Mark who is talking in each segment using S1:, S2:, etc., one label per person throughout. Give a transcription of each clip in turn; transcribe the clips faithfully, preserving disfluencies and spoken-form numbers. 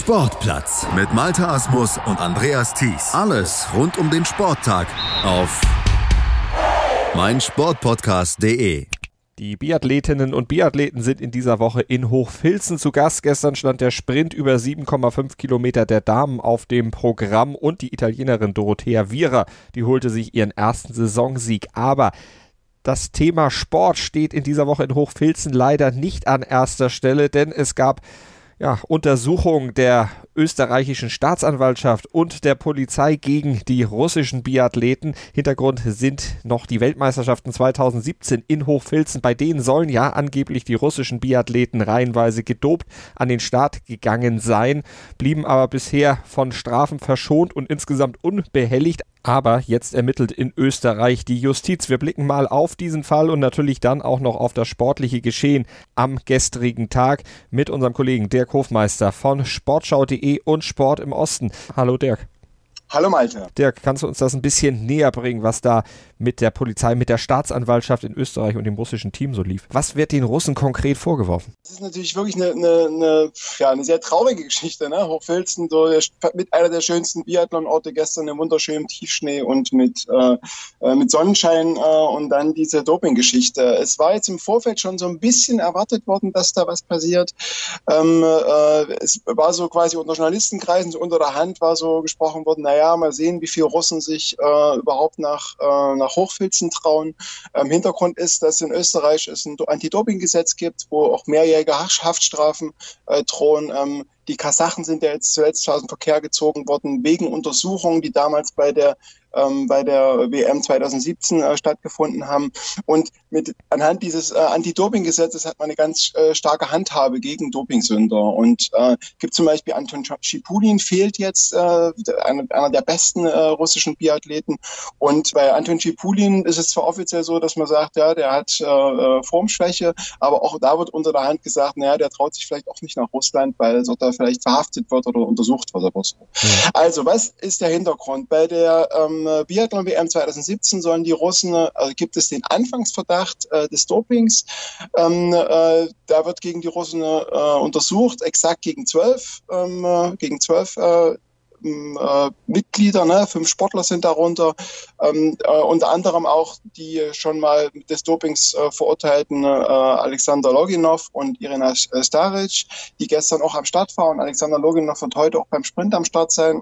S1: Sportplatz mit Malte Asmus und Andreas Thies. Alles rund um den Sporttag auf meinsportpodcast punkt de.
S2: Die Biathletinnen und Biathleten sind in dieser Woche in Hochfilzen zu Gast. Gestern stand der Sprint über sieben Komma fünf Kilometer der Damen auf dem Programm und die Italienerin Dorothea Viera, die holte sich ihren ersten Saisonsieg. Aber das Thema Sport steht in dieser Woche in Hochfilzen leider nicht an erster Stelle, denn es gab ja, Untersuchungen der österreichischen Staatsanwaltschaft und der Polizei gegen die russischen Biathleten. Hintergrund sind noch die Weltmeisterschaften zweitausendsiebzehn in Hochfilzen. Bei denen sollen ja angeblich die russischen Biathleten reihenweise gedopt an den Start gegangen sein, blieben aber bisher von Strafen verschont und insgesamt unbehelligt. Aber jetzt ermittelt in Österreich die Justiz. Wir blicken mal auf diesen Fall und natürlich dann auch noch auf das sportliche Geschehen am gestrigen Tag mit unserem Kollegen Dirk Hofmeister von sportschau punkt de und Sport im Osten. Hallo Dirk.
S3: Hallo Malte.
S2: Dirk, kannst du uns das ein bisschen näher bringen, was da mit der Polizei, mit der Staatsanwaltschaft in Österreich und dem russischen Team so lief? Was wird den Russen konkret vorgeworfen?
S3: Das ist natürlich wirklich eine, eine, eine, ja, eine sehr traurige Geschichte. Ne? Hochfilzen, so der, mit einer der schönsten Biathlonorte, gestern im wunderschönen Tiefschnee und mit, äh, mit Sonnenschein äh, und dann diese Doping-Geschichte. Es war jetzt im Vorfeld schon so ein bisschen erwartet worden, dass da was passiert. Ähm, äh, es war so quasi unter Journalistenkreisen, so unter der Hand war so gesprochen worden, naja, mal sehen, wie viele Russen sich äh, überhaupt nach, äh, nach Hochfilzen trauen. Ähm, Hintergrund ist, dass in Österreich es ein Anti-Doping-Gesetz gibt, wo auch mehrjährige Haftstrafen äh, drohen. Ähm, die Kasachen sind ja jetzt zuletzt aus dem Verkehr gezogen worden wegen Untersuchungen, die damals bei der ähm, bei der W M zweitausendsiebzehn äh, stattgefunden haben. Und mit anhand dieses äh, Anti-Doping-Gesetzes hat man eine ganz äh, starke Handhabe gegen Dopingsünder. Und äh, gibt zum Beispiel Anton Schipulin, fehlt jetzt äh, einer, einer der besten äh, russischen Biathleten. Und bei Anton Schipulin ist es zwar offiziell so, dass man sagt, ja, der hat äh, Formschwäche, aber auch da wird unter der Hand gesagt, naja, der traut sich vielleicht auch nicht nach Russland, weil dort er vielleicht verhaftet wird oder untersucht wird. Oder so. Ja. Also, was ist der Hintergrund? Bei der ähm, Biathlon-W M zweitausendsiebzehn sollen die Russen, also gibt es den Anfangsverdacht äh, des Dopings. Ähm, äh, da wird gegen die Russen äh, untersucht, exakt gegen zwölf, ähm, gegen zwölf äh, Äh, Mitglieder, ne? Fünf Sportler sind darunter, ähm, äh, unter anderem auch die schon mal des Dopings äh, verurteilten äh, Alexander Loginov und Irina Staric, die gestern auch am Start waren. Alexander Loginov wird heute auch beim Sprint am Start sein.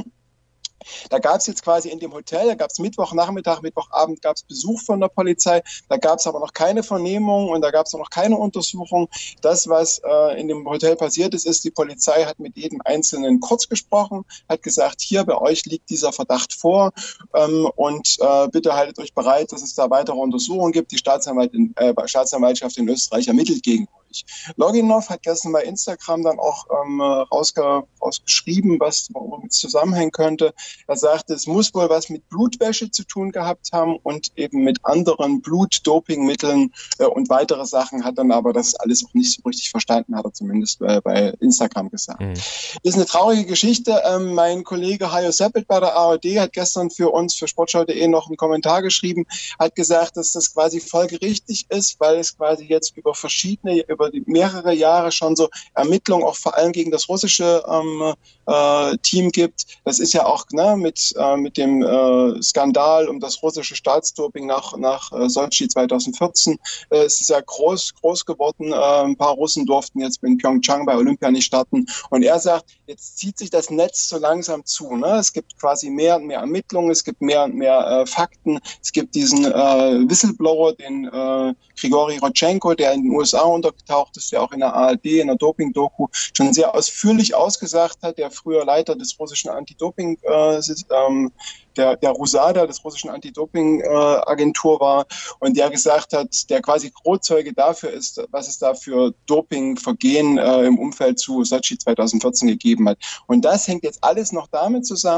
S3: Da gab es jetzt quasi in dem Hotel, da gab es Mittwochnachmittag, Mittwochabend gab es Besuch von der Polizei, da gab es aber noch keine Vernehmung und da gab es noch keine Untersuchung. Das, was äh, in dem Hotel passiert ist, ist, die Polizei hat mit jedem Einzelnen kurz gesprochen, hat gesagt, hier bei euch liegt dieser Verdacht vor ähm, und äh, bitte haltet euch bereit, dass es da weitere Untersuchungen gibt. Die Staatsanwalt in, äh, Staatsanwaltschaft in Österreich ermittelt gegen euch. Loginov hat gestern bei Instagram dann auch ähm, rausge- rausgeschrieben, was womit es zusammenhängen könnte. Er sagte, es muss wohl was mit Blutwäsche zu tun gehabt haben und eben mit anderen Blutdopingmitteln äh, und weitere Sachen, hat dann aber das alles auch nicht so richtig verstanden, hat er zumindest äh, bei Instagram gesagt. Mhm. Das ist eine traurige Geschichte. Ähm, mein Kollege Hajo Seppelt bei der A R D hat gestern für uns, für sportschau punkt de noch einen Kommentar geschrieben, hat gesagt, dass das quasi folgerichtig ist, weil es quasi jetzt über verschiedene, über die mehrere Jahre schon so Ermittlungen auch vor allem gegen das russische ähm, äh, Team gibt. Das ist ja auch ne, mit äh, mit dem äh, Skandal um das russische Staatsdoping nach nach äh, Sochi zweitausendvierzehn äh, ist es ja groß groß geworden. Äh, ein paar Russen durften jetzt in Pyeongchang bei Olympia nicht starten. Und er sagt, jetzt zieht sich das Netz so langsam zu. Ne? Es gibt quasi mehr und mehr Ermittlungen, es gibt mehr und mehr äh, Fakten. Es gibt diesen äh, Whistleblower, den äh, Grigori Rodchenko, der in den U S A untergetaucht ist, der auch in der A R D, in der Doping-Doku schon sehr ausführlich ausgesagt hat, der früher Leiter des russischen Anti-Doping äh, ähm, der, der RUSADA, des russischen Anti-Doping-Agentur äh, war und der gesagt hat, der quasi Kronzeuge dafür ist, was es da für Dopingvergehen äh, im Umfeld zu Sochi zweitausendvierzehn gegeben hat. Und das hängt jetzt alles noch damit zusammen,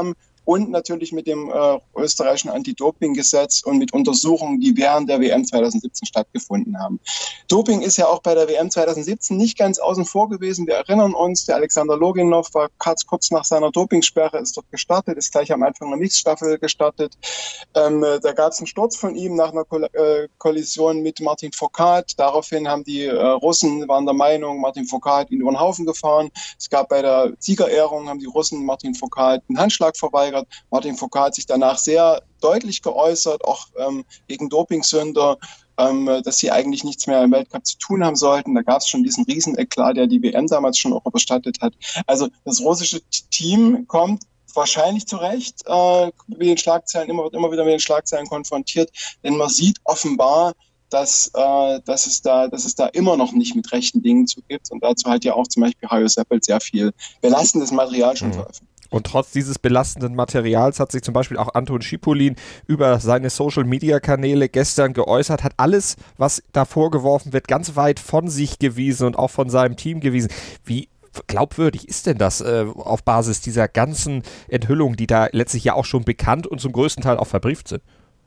S3: und natürlich mit dem äh, österreichischen Anti-Doping-Gesetz und mit Untersuchungen, die während der W M zwanzig siebzehn stattgefunden haben. Doping ist ja auch bei der W M zwanzig siebzehn nicht ganz außen vor gewesen. Wir erinnern uns, der Alexander Loginov war kurz, kurz nach seiner Dopingsperre, ist dort gestartet, ist gleich am Anfang der Mixstaffel gestartet. Ähm, da gab es einen Sturz von ihm nach einer Koll- äh, Kollision mit Martin Fourcade. Daraufhin haben die äh, Russen, waren der Meinung, Martin Fourcade hat ihn über den Haufen gefahren. Es gab bei der Siegerehrung, haben die Russen Martin Fourcade einen Handschlag verweigert. Martin Fourcade hat sich danach sehr deutlich geäußert, auch ähm, gegen Dopingsünder, ähm, dass sie eigentlich nichts mehr im Weltcup zu tun haben sollten. Da gab es schon diesen Rieseneklat, der die W M damals schon auch überstattet hat. Also das russische Team kommt wahrscheinlich zu Recht, äh, mit den Schlagzeilen, immer, wird immer wieder mit den Schlagzeilen konfrontiert, denn man sieht offenbar, dass, äh, dass, es da, dass es da immer noch nicht mit rechten Dingen zugibt, und dazu hat ja auch zum Beispiel Hajo Seppelt sehr viel belastendes Material schon mhm. veröffentlicht.
S2: Und trotz dieses belastenden Materials hat sich zum Beispiel auch Anton Schipulin über seine Social-Media-Kanäle gestern geäußert, hat alles, was da vorgeworfen wird, ganz weit von sich gewiesen und auch von seinem Team gewiesen. Wie glaubwürdig ist denn das äh, auf Basis dieser ganzen Enthüllungen, die da letztlich ja auch schon bekannt und zum größten Teil auch verbrieft sind?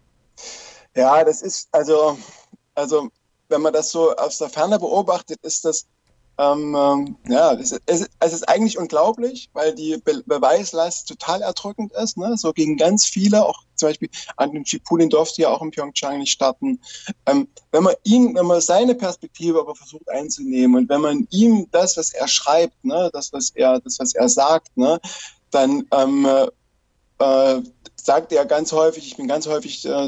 S3: Ja, das ist, also, also wenn man das so aus der Ferne beobachtet, ist das Ähm, ähm, ja, es ist, es ist eigentlich unglaublich, weil die Be- Beweislast total erdrückend ist, ne? So gegen ganz viele, auch zum Beispiel Anton Schipulin durfte ja auch in Pyeongchang nicht starten. Ähm, wenn man ihn, wenn man seine Perspektive aber versucht einzunehmen und wenn man ihm das, was er schreibt, ne, das, was er, das, was er sagt, ne, dann ähm, äh, sagt er ganz häufig, ich bin ganz häufig, äh,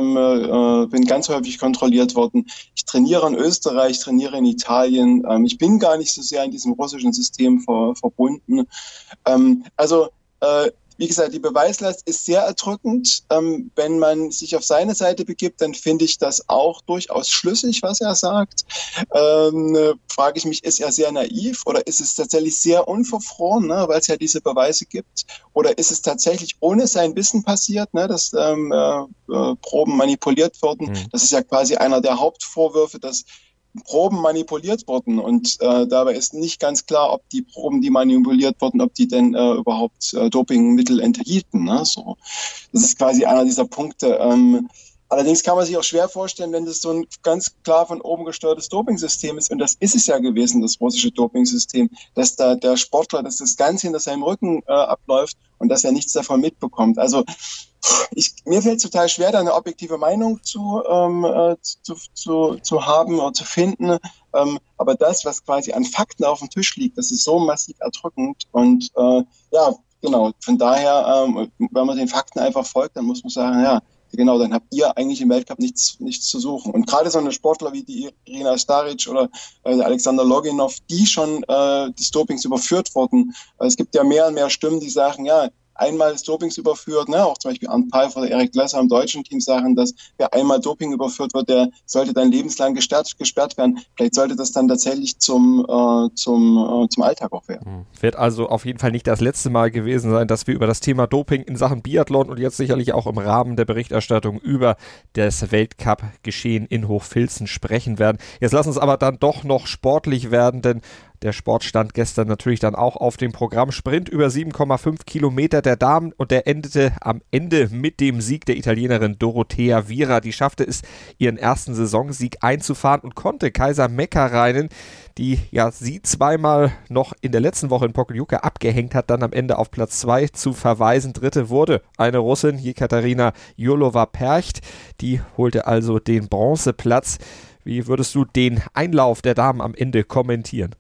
S3: äh, bin ganz häufig kontrolliert worden. Ich trainiere in Österreich, ich trainiere in Italien. Ähm, ich bin gar nicht so sehr in diesem russischen System ver, verbunden. Ähm, also, äh, wie gesagt, die Beweislast ist sehr erdrückend. Ähm, wenn man sich auf seine Seite begibt, dann finde ich das auch durchaus schlüssig, was er sagt. Ähm, äh, frage ich mich, ist er sehr naiv oder ist es tatsächlich sehr unverfroren, ne, weil es ja diese Beweise gibt? Oder ist es tatsächlich ohne sein Wissen passiert, ne, dass ähm, äh, Proben manipuliert wurden? Mhm. Das ist ja quasi einer der Hauptvorwürfe, dass Proben manipuliert wurden, und äh, dabei ist nicht ganz klar, ob die Proben, die manipuliert wurden, ob die denn äh, überhaupt äh, Dopingmittel enthielten. Ne? So, das ist quasi einer dieser Punkte. Ähm, allerdings kann man sich auch schwer vorstellen, wenn das so ein ganz klar von oben gesteuertes Dopingsystem ist, und das ist es ja gewesen, das russische Dopingsystem, dass da der Sportler, dass das Ganze hinter seinem Rücken äh, abläuft und dass er nichts davon mitbekommt. Also Ich, mir fällt es total schwer, da eine objektive Meinung zu, ähm, äh, zu, zu, zu haben oder zu finden. Ähm, aber das, was quasi an Fakten auf dem Tisch liegt, das ist so massiv erdrückend. Und äh, ja, genau, von daher, ähm, wenn man den Fakten einfach folgt, dann muss man sagen, ja, genau, dann habt ihr eigentlich im Weltcup nichts, nichts zu suchen. Und gerade so eine Sportler wie die Irina Staric oder äh, der Alexander Loginov, die schon äh, des Dopings überführt wurden. Es gibt ja mehr und mehr Stimmen, die sagen, ja, einmal des Dopings überführt, ne? Auch zum Beispiel Arndt Pfeiffer oder Erik Lesser im deutschen Team sagen, dass wer einmal Doping überführt wird, der sollte dann lebenslang gesperrt, gesperrt werden. Vielleicht sollte das dann tatsächlich zum, äh, zum, äh, zum Alltag auch werden.
S2: Wird also auf jeden Fall nicht das letzte Mal gewesen sein, dass wir über das Thema Doping in Sachen Biathlon und jetzt sicherlich auch im Rahmen der Berichterstattung über das Weltcup-Geschehen in Hochfilzen sprechen werden. Jetzt lass uns aber dann doch noch sportlich werden, denn der Sport stand gestern natürlich dann auch auf dem Programm. Sprint über sieben Komma fünf Kilometer der Damen, und der endete am Ende mit dem Sieg der Italienerin Dorothea Viera. Die schaffte es, ihren ersten Saisonsieg einzufahren und konnte Kaisa Mäkäräinen, die ja sie zweimal noch in der letzten Woche in Pokljuka abgehängt hat, dann am Ende auf Platz zwei zu verweisen. Dritte wurde eine Russin, Jekaterina Jolova-Percht. Die holte also den Bronzeplatz. Wie würdest du den Einlauf der Damen am Ende kommentieren?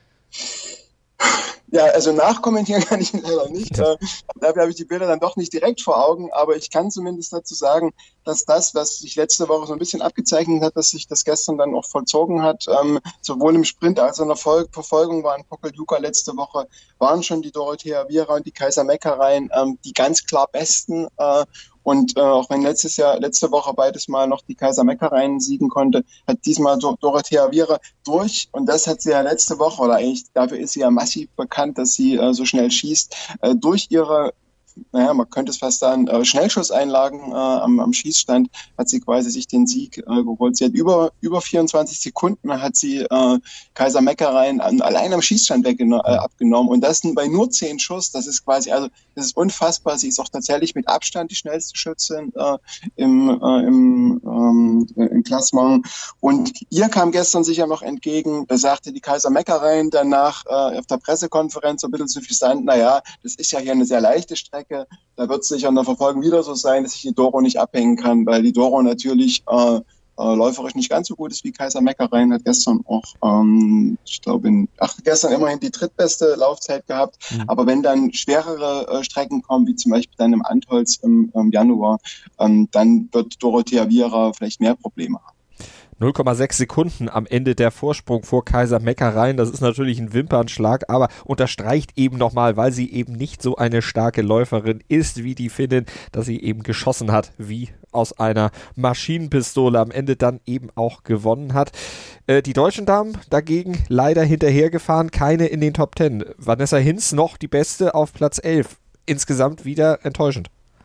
S3: Ja, also nachkommentieren kann ich leider nicht. Äh, dafür habe ich die Bilder dann doch nicht direkt vor Augen, aber ich kann zumindest dazu sagen, dass das, was sich letzte Woche so ein bisschen abgezeichnet hat, dass sich das gestern dann auch vollzogen hat, ähm, sowohl im Sprint als auch in der Vol- Verfolgung war in Pokljuka letzte Woche, waren schon die Dorothea Viera und die Kaisa Mäkäräinen ähm, die ganz klar besten. Äh, Und äh, auch wenn letztes Jahr, letzte Woche beides Mal noch die Kaisa Mäkäräinen siegen konnte, hat diesmal Dor- Dorothea Viera durch, und das hat sie ja letzte Woche, oder eigentlich dafür ist sie ja massiv bekannt, dass sie äh, so schnell schießt, äh, durch ihre naja, man könnte es fast sagen, äh, Schnellschusseinlagen äh, am, am Schießstand hat sie quasi sich den Sieg äh, geholt. Sie hat über, über vierundzwanzig Sekunden hat sie äh, Kaisa Mäckereien an, allein am Schießstand weggeno- äh, abgenommen und das bei nur zehn Schuss. Das ist quasi, also das ist unfassbar. Sie ist auch tatsächlich mit Abstand die schnellste Schützin äh, im, äh, im, ähm, im Klassement. Und ihr kam gestern sicher noch entgegen, da sagte die Kaisa Mäckereien danach äh, auf der Pressekonferenz so ein bisschen suffisant, naja, das ist ja hier eine sehr leichte Strecke, da wird es sicher in der Verfolgung wieder so sein, dass ich die Doro nicht abhängen kann, weil die Doro natürlich äh, äh, läuferisch nicht ganz so gut ist wie Kaisa Mäckereien, hat gestern auch, ähm, ich glaube, in, ach, gestern immerhin die drittbeste Laufzeit gehabt, mhm. aber wenn dann schwerere äh, Strecken kommen, wie zum Beispiel dann im Antholz im, im Januar, ähm, dann wird Dorothea Viera vielleicht mehr Probleme haben.
S2: null Komma sechs Sekunden am Ende der Vorsprung vor Kaisa Mäckereien. Das ist natürlich ein Wimpernschlag, aber unterstreicht eben nochmal, weil sie eben nicht so eine starke Läuferin ist wie die Finnin, dass sie eben geschossen hat, wie aus einer Maschinenpistole am Ende dann eben auch gewonnen hat. Äh, die deutschen Damen dagegen leider hinterhergefahren, keine in den Top Ten. Vanessa Hinz noch die Beste auf Platz elf. Insgesamt wieder enttäuschend.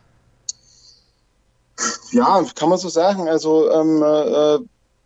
S3: Ja, kann man so sagen. Also ähm, äh,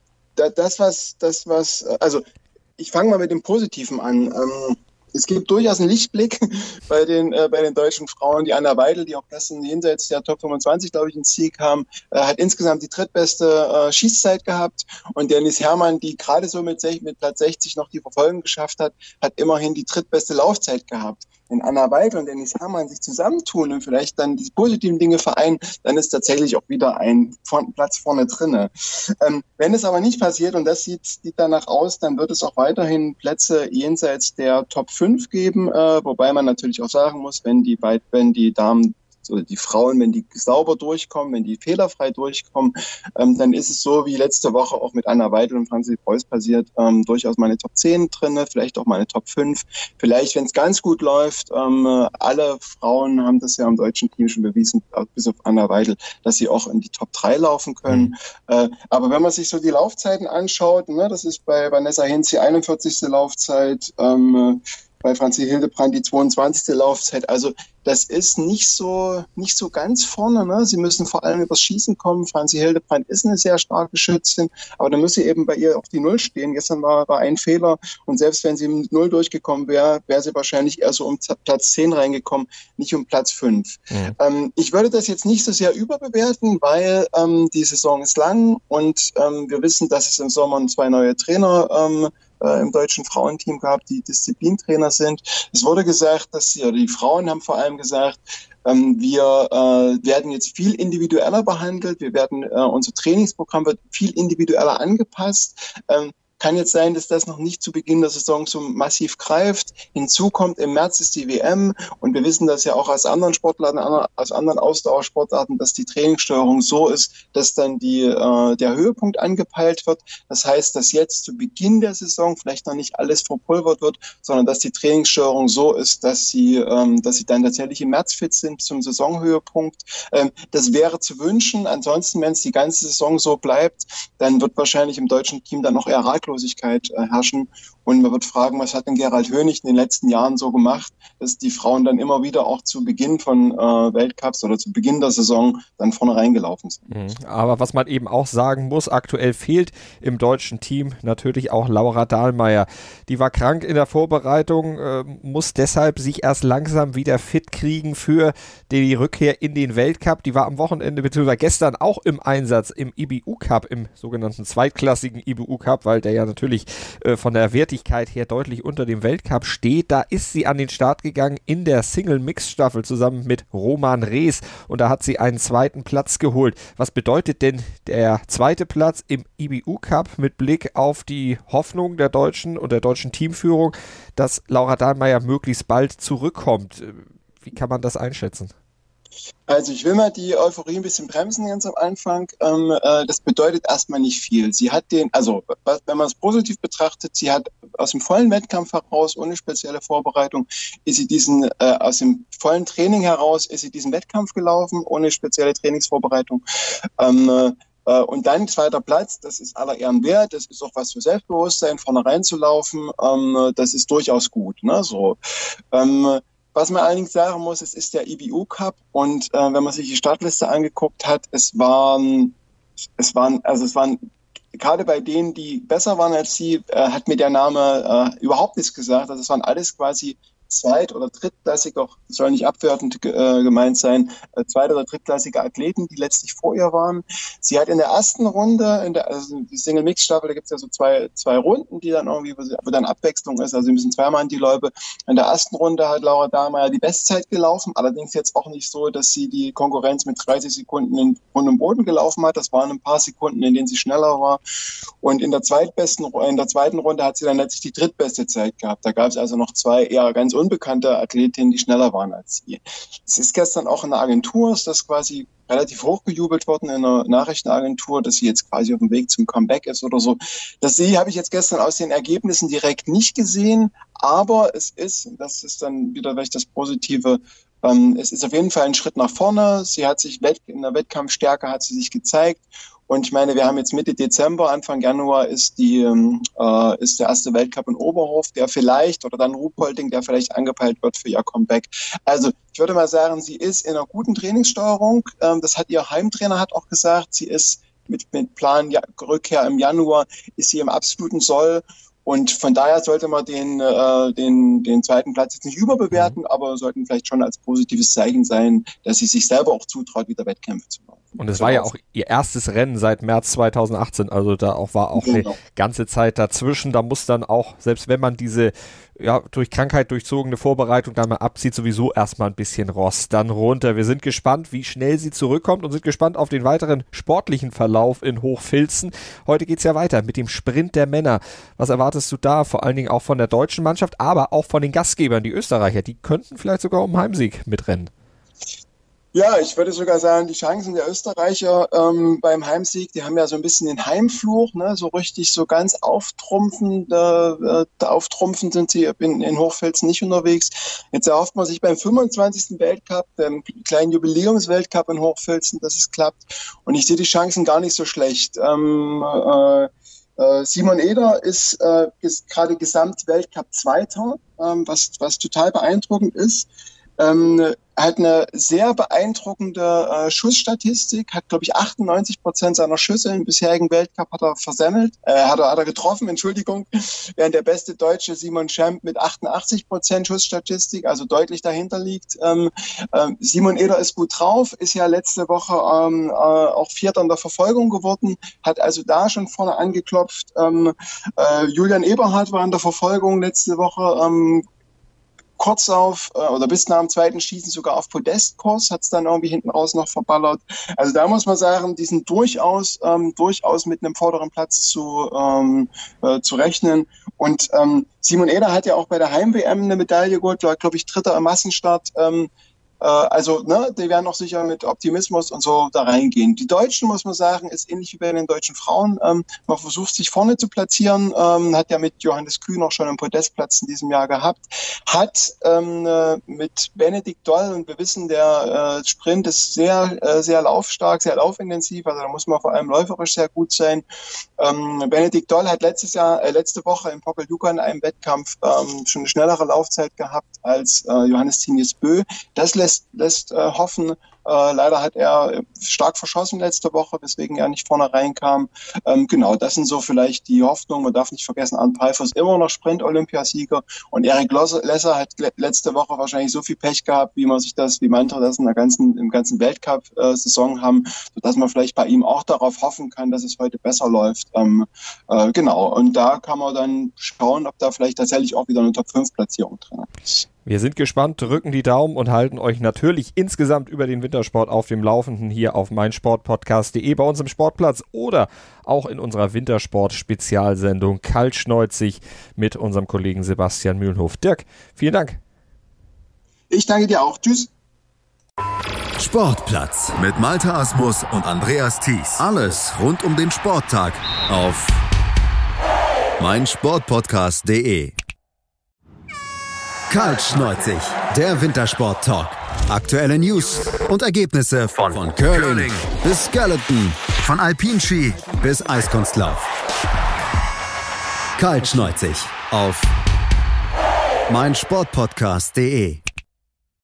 S3: Das, was, das, was, also ich fange mal mit dem Positiven an. Ähm, es gibt durchaus einen Lichtblick bei den, äh, bei den deutschen Frauen. Die Anna Weidel, die auch gestern jenseits der Top fünfundzwanzig, glaube ich, ins Ziel kam, äh, hat insgesamt die drittbeste äh, Schießzeit gehabt. Und Dennis Herrmann, die gerade so mit, mit Platz sechzig noch die Verfolgung geschafft hat, hat immerhin die drittbeste Laufzeit gehabt. Wenn Anna Weidel und Dennis Herrmann sich zusammentun und vielleicht dann die positiven Dinge vereinen, dann ist tatsächlich auch wieder ein Platz vorne drinne. Ähm, wenn es aber nicht passiert, und das sieht, sieht danach aus, dann wird es auch weiterhin Plätze jenseits der Top fünf geben, äh, wobei man natürlich auch sagen muss, wenn die, wenn die Damen oder die Frauen, wenn die sauber durchkommen, wenn die fehlerfrei durchkommen, ähm, dann ist es so wie letzte Woche auch mit Anna Weidel und Franzi Preuß passiert, ähm, durchaus mal eine Top zehn drinne, vielleicht auch mal eine Top fünf. Vielleicht, wenn es ganz gut läuft, ähm, alle Frauen haben das ja im deutschen Team schon bewiesen, bis auf Anna Weidel, dass sie auch in die Top drei laufen können. Mhm. Äh, aber wenn man sich so die Laufzeiten anschaut, ne, das ist bei Vanessa Hinz die einundvierzigste Laufzeit, ähm, bei Franzi Hildebrand die zweiundzwanzigste Laufzeit. Also das ist nicht so nicht so ganz vorne. Ne? Sie müssen vor allem übers Schießen kommen. Franzi Hildebrand ist eine sehr starke Schützin, aber dann müsste eben bei ihr auf die Null stehen. Gestern war, war ein Fehler und selbst wenn sie mit Null durchgekommen wäre, wäre sie wahrscheinlich eher so um Platz zehn reingekommen, nicht um Platz fünf. Mhm. Ähm, ich würde das jetzt nicht so sehr überbewerten, weil ähm, die Saison ist lang und ähm, wir wissen, dass es im Sommer zwei neue Trainer ähm, im deutschen Frauenteam gehabt, die Disziplintrainer sind. Es wurde gesagt, dass sie, oder die Frauen haben vor allem gesagt, ähm, wir äh, werden jetzt viel individueller behandelt, wir werden, äh, unser Trainingsprogramm wird viel individueller angepasst. Ähm, Kann jetzt sein, dass das noch nicht zu Beginn der Saison so massiv greift. Hinzu kommt, im März ist die W M und wir wissen das ja auch aus anderen Sportarten, aus anderen Ausdauersportarten, dass die Trainingssteuerung so ist, dass dann die, äh, der Höhepunkt angepeilt wird. Das heißt, dass jetzt zu Beginn der Saison vielleicht noch nicht alles verpulvert wird, sondern dass die Trainingssteuerung so ist, dass sie, ähm, dass sie dann tatsächlich im März fit sind zum Saisonhöhepunkt. Ähm, das wäre zu wünschen. Ansonsten, wenn es die ganze Saison so bleibt, dann wird wahrscheinlich im deutschen Team dann noch eher ratlos herrschen. Und man wird fragen, was hat denn Gerald Hönig in den letzten Jahren so gemacht, dass die Frauen dann immer wieder auch zu Beginn von äh, Weltcups oder zu Beginn der Saison dann vorne reingelaufen sind.
S2: Aber was man eben auch sagen muss, aktuell fehlt im deutschen Team natürlich auch Laura Dahlmeier. Die war krank in der Vorbereitung, äh, muss deshalb sich erst langsam wieder fit kriegen für die Rückkehr in den Weltcup. Die war am Wochenende bzw. gestern auch im Einsatz im I B U Cup, im sogenannten zweitklassigen I B U Cup, weil der ja natürlich äh, von der Wertigkeit her deutlich unter dem Weltcup steht. Da ist sie an den Start gegangen in der Single-Mix-Staffel zusammen mit Roman Rees und da hat sie einen zweiten Platz geholt. Was bedeutet denn der zweite Platz im I B U Cup mit Blick auf die Hoffnung der Deutschen und der deutschen Teamführung, dass Laura Dahlmeier möglichst bald zurückkommt? Wie kann man das einschätzen?
S3: Also ich will mal die Euphorie ein bisschen bremsen ganz am Anfang. Ähm, äh, das bedeutet erstmal nicht viel. Sie hat den, also wenn man es positiv betrachtet, sie hat aus dem vollen Wettkampf heraus, ohne spezielle Vorbereitung, ist sie diesen, äh, aus dem vollen Training heraus, ist sie diesen Wettkampf gelaufen, ohne spezielle Trainingsvorbereitung. Ähm, äh, und dann zweiter Platz, das ist aller Ehren wert, das ist auch was für Selbstbewusstsein, vorne reinzulaufen, ähm, das ist durchaus gut. Ne? So. Ähm, Was man allerdings sagen muss, es ist der I B U Cup und äh, wenn man sich die Startliste angeguckt hat, es waren, es waren, also es waren gerade bei denen, die besser waren als sie, äh, hat mir der Name äh, überhaupt nichts gesagt. Also es waren alles quasi zweit- oder drittklassige, auch soll nicht abwertend äh, gemeint sein, äh, zweit- oder drittklassige Athleten, die letztlich vor ihr waren. Sie hat in der ersten Runde, in der, also die Single-Mix-Staffel, da gibt es ja so zwei, zwei Runden, die dann irgendwie, wo, sie, wo dann Abwechslung ist, also sie müssen zweimal in die Loipe. In der ersten Runde hat Laura Dahlmeier die Bestzeit gelaufen, allerdings jetzt auch nicht so, dass sie die Konkurrenz mit dreißig Sekunden in Grund und Boden gelaufen hat. Das waren ein paar Sekunden, in denen sie schneller war. Und in der zweitbesten, in der zweiten Runde hat sie dann letztlich die drittbeste Zeit gehabt. Da gab es also noch zwei eher ganz unbekannte Athletinnen, die schneller waren als sie. Es ist gestern auch in der Agentur, ist das quasi relativ hochgejubelt worden in einer Nachrichtenagentur, dass sie jetzt quasi auf dem Weg zum Comeback ist oder so. Das sie habe ich jetzt gestern aus den Ergebnissen direkt nicht gesehen, aber es ist, das ist dann wieder vielleicht das Positive, ähm, es ist auf jeden Fall ein Schritt nach vorne. Sie hat sich in der Wettkampfstärke hat sie sich gezeigt. Und ich meine, wir haben jetzt Mitte Dezember, Anfang Januar ist die äh, ist der erste Weltcup in Oberhof, der vielleicht, oder dann Ruhpolding, der vielleicht angepeilt wird für ihr Comeback. Also ich würde mal sagen, sie ist in einer guten Trainingssteuerung. Ähm, das hat ihr Heimtrainer hat auch gesagt. Sie ist mit mit Plan ja, Rückkehr im Januar, ist sie im absoluten Soll. Und von daher sollte man den, äh, den, den zweiten Platz jetzt nicht überbewerten, aber sollten vielleicht schon als positives Zeichen sein, dass sie sich selber auch zutraut, wieder Wettkämpfe zu machen.
S2: Und es war ja auch ihr erstes Rennen seit März zweitausendachtzehn, also da auch war auch genau. eine ganze Zeit dazwischen. Da muss dann auch, selbst wenn man diese ja durch Krankheit durchzogene Vorbereitung dann mal abzieht, sowieso erstmal ein bisschen Rost dann runter. Wir sind gespannt, wie schnell sie zurückkommt und sind gespannt auf den weiteren sportlichen Verlauf in Hochfilzen. Heute geht's ja weiter mit dem Sprint der Männer. Was erwartest du da? Vor allen Dingen auch von der deutschen Mannschaft, aber auch von den Gastgebern, die Österreicher. Die könnten vielleicht sogar um Heimsieg mitrennen.
S3: Ja, ich würde sogar sagen, die Chancen der Österreicher ähm, beim Heimsieg, die haben ja so ein bisschen den Heimfluch, ne? So richtig, so ganz auftrumpfend, äh, auftrumpfend sind sie in, in Hochfilzen nicht unterwegs. Jetzt erhofft man sich beim fünfundzwanzigsten Weltcup, dem kleinen Jubiläumsweltcup in Hochfilzen, dass es klappt. Und ich sehe die Chancen gar nicht so schlecht. Ähm, äh, äh, Simon Eder ist, äh, ist gerade Gesamtweltcup-Zweiter, ähm, was, was total beeindruckend ist. Ähm, hat eine sehr beeindruckende äh, Schussstatistik, hat, glaube ich, achtundneunzig Prozent seiner Schüsse im bisherigen Weltcup hat er versemmelt, äh, hat, er, hat er getroffen, Entschuldigung, während der beste Deutsche Simon Schemp mit achtundachtzig Prozent Schussstatistik, also deutlich dahinter liegt. Ähm, äh, Simon Eder ist gut drauf, ist ja letzte Woche ähm, äh, auch Vierter in der Verfolgung geworden, hat also da schon vorne angeklopft. Ähm, äh, Julian Eberhardt war in der Verfolgung letzte Woche, ähm, kurz auf, äh, oder bis nach dem zweiten Schießen sogar auf Podestkurs, hat es dann irgendwie hinten raus noch verballert. Also da muss man sagen, die sind durchaus, ähm, durchaus mit einem vorderen Platz zu, ähm, äh, zu rechnen. Und ähm, Simon Eder hat ja auch bei der Heim-W M eine Medaille geholt, war, glaube ich, Dritter im Massenstart. Ähm, äh, also, ne, die werden auch sicher mit Optimismus und so da reingehen. Die Deutschen, muss man sagen, ist ähnlich wie bei den deutschen Frauen. Ähm, man versucht, sich vorne zu platzieren, ähm, hat ja mit Johannes Kühn auch schon einen Podestplatz in diesem Jahr gehabt. Hat ähm, mit Benedikt Doll, und wir wissen, der äh, Sprint ist sehr, äh, sehr laufstark, sehr laufintensiv, also da muss man vor allem läuferisch sehr gut sein. Ähm, Benedikt Doll hat letztes Jahr, äh, letzte Woche in Pokeljuka in einem Wettkampf ähm, schon eine schnellere Laufzeit gehabt als äh, Johannes Tinius Bö. Das lässt, lässt äh, hoffen. Äh, leider hat er stark verschossen letzte Woche, weswegen er nicht vorne reinkam. Ähm, genau, das sind so vielleicht die Hoffnungen. Man darf nicht vergessen, Arndt Pfeiffer ist immer noch Sprint-Olympiasieger und Erik Lesser hat le- letzte Woche wahrscheinlich so viel Pech gehabt, wie man sich das, wie manche das in der ganzen, im ganzen Weltcup-Saison äh, haben, sodass man vielleicht bei ihm auch darauf hoffen kann, dass es heute besser läuft. Ähm, äh, genau, und da kann man dann schauen, ob da vielleicht tatsächlich auch wieder eine Top fünf Platzierung drin ist.
S2: Wir sind gespannt, drücken die Daumen und halten euch natürlich insgesamt über den Wintersport auf dem Laufenden hier auf meinsportpodcast punkt de, bei uns im Sportplatz oder auch in unserer Wintersport-Spezialsendung Kaltschneuzig mit unserem Kollegen Sebastian Mühlenhof. Dirk, vielen Dank.
S3: Ich danke dir auch. Tschüss.
S1: Sportplatz mit Malte Asmus und Andreas Thies. Alles rund um den Sporttag auf meinsportpodcast punkt de. Kaltschneuzig, der Wintersport-Talk. Aktuelle News und Ergebnisse von, von Curling, Curling bis Skeleton, von Alpinski bis Eiskunstlauf. Kaltschneuzig auf meinsportpodcast punkt de.